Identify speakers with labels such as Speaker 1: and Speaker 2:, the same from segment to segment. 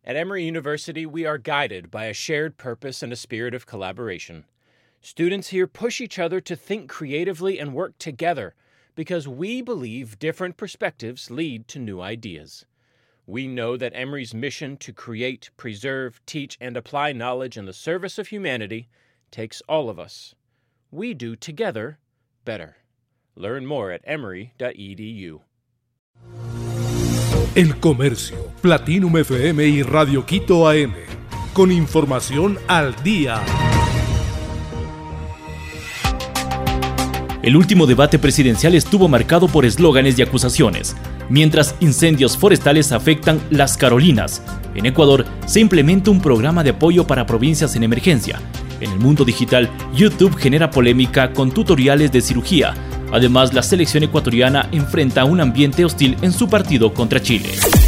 Speaker 1: At Emory University, we are guided by a shared purpose and a spirit of collaboration. Students here push each other to think creatively and work together because we believe different perspectives lead to new ideas. We know that Emory's mission to create, preserve, teach, and apply knowledge in the service of humanity takes all of us. We do together better. Learn more at emory.edu.
Speaker 2: El Comercio, Platinum FM y Radio Quito AM. Con información al día.
Speaker 3: El último debate presidencial estuvo marcado por eslóganes y acusaciones. Mientras incendios forestales afectan Las Carolinas, en Ecuador se implementa un programa de apoyo para provincias en emergencia. En el mundo digital, YouTube genera polémica con tutoriales de cirugía. Además, la selección ecuatoriana enfrenta un ambiente hostil en su partido contra Chile.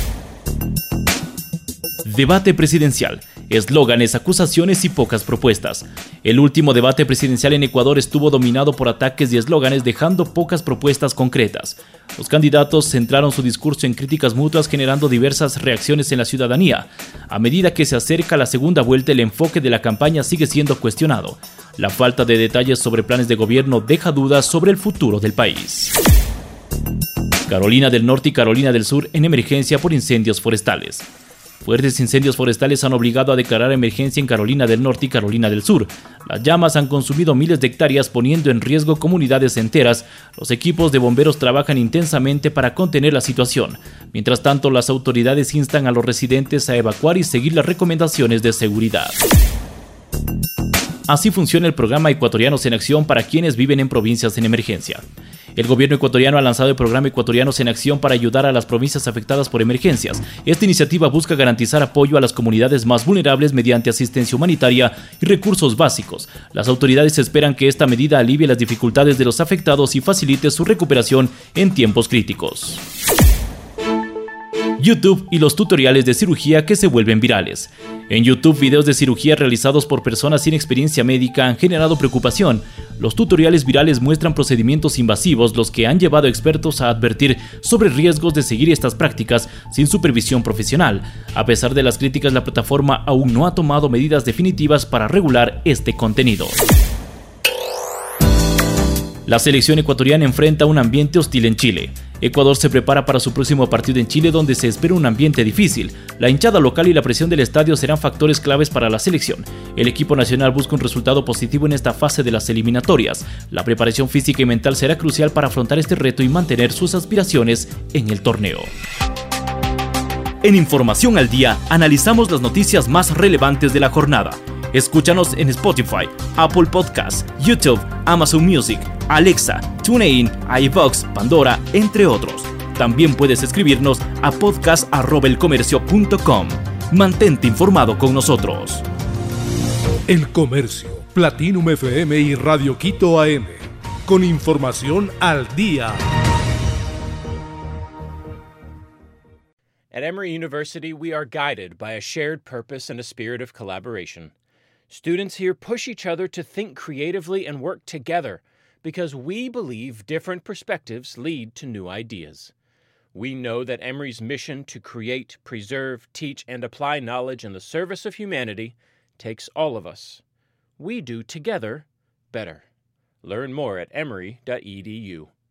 Speaker 3: Debate presidencial. Eslóganes, acusaciones y pocas propuestas. El último debate presidencial en Ecuador estuvo dominado por ataques y eslóganes, dejando pocas propuestas concretas. Los candidatos centraron su discurso en críticas mutuas, generando diversas reacciones en la ciudadanía. A medida que se acerca la segunda vuelta, el enfoque de la campaña sigue siendo cuestionado. La falta de detalles sobre planes de gobierno deja dudas sobre el futuro del país. Carolina del Norte y Carolina del Sur en emergencia por incendios forestales. Fuertes incendios forestales han obligado a declarar emergencia en Carolina del Norte y Carolina del Sur. Las llamas han consumido miles de hectáreas, poniendo en riesgo comunidades enteras. Los equipos de bomberos trabajan intensamente para contener la situación. Mientras tanto, las autoridades instan a los residentes a evacuar y seguir las recomendaciones de seguridad. Así funciona el programa Ecuatorianos en Acción para quienes viven en provincias en emergencia. El gobierno ecuatoriano ha lanzado el programa Ecuatorianos en Acción para ayudar a las provincias afectadas por emergencias. Esta iniciativa busca garantizar apoyo a las comunidades más vulnerables mediante asistencia humanitaria y recursos básicos. Las autoridades esperan que esta medida alivie las dificultades de los afectados y facilite su recuperación en tiempos críticos. YouTube y los tutoriales de cirugía que se vuelven virales. En YouTube, videos de cirugía realizados por personas sin experiencia médica han generado preocupación. Los tutoriales virales muestran procedimientos invasivos, los que han llevado a expertos a advertir sobre riesgos de seguir estas prácticas sin supervisión profesional. A pesar de las críticas, la plataforma aún no ha tomado medidas definitivas para regular este contenido. La selección ecuatoriana enfrenta un ambiente hostil en Chile. Ecuador se prepara para su próximo partido en Chile, donde se espera un ambiente difícil. La hinchada local y la presión del estadio serán factores claves para la selección. El equipo nacional busca un resultado positivo en esta fase de las eliminatorias. La preparación física y mental será crucial para afrontar este reto y mantener sus aspiraciones en el torneo. En Información al Día, analizamos las noticias más relevantes de la jornada. Escúchanos en Spotify, Apple Podcasts, YouTube, Amazon Music, Alexa, TuneIn, iVoox, Pandora, entre otros. También puedes escribirnos a podcast@elcomercio.com. Mantente informado con nosotros.
Speaker 2: El Comercio, Platinum FM y Radio Quito AM. Con información al día.
Speaker 1: At Emory University, we are guided by a shared purpose and a spirit of collaboration. Students here push each other to think creatively and work together because we believe different perspectives lead to new ideas. We know that Emory's mission to create, preserve, teach, and apply knowledge in the service of humanity takes all of us. We do together better. Learn more at emory.edu.